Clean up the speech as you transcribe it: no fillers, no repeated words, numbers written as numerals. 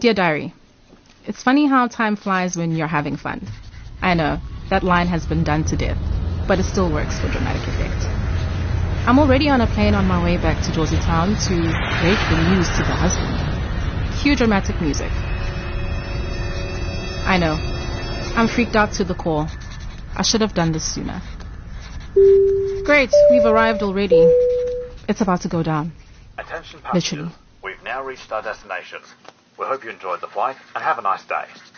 Dear Diary, it's funny how time flies when you're having fun. I know, that line has been done to death, but it still works for dramatic effect. I'm already on a plane on my way back to Jersey Town to break the news to the husband. Cue dramatic music. I know, I'm freaked out to the core. I should have done this sooner. Great, we've arrived already. It's about to go down. Attention passengers, Literally. we've now reached our destination. We hope you enjoyed the flight and have a nice day.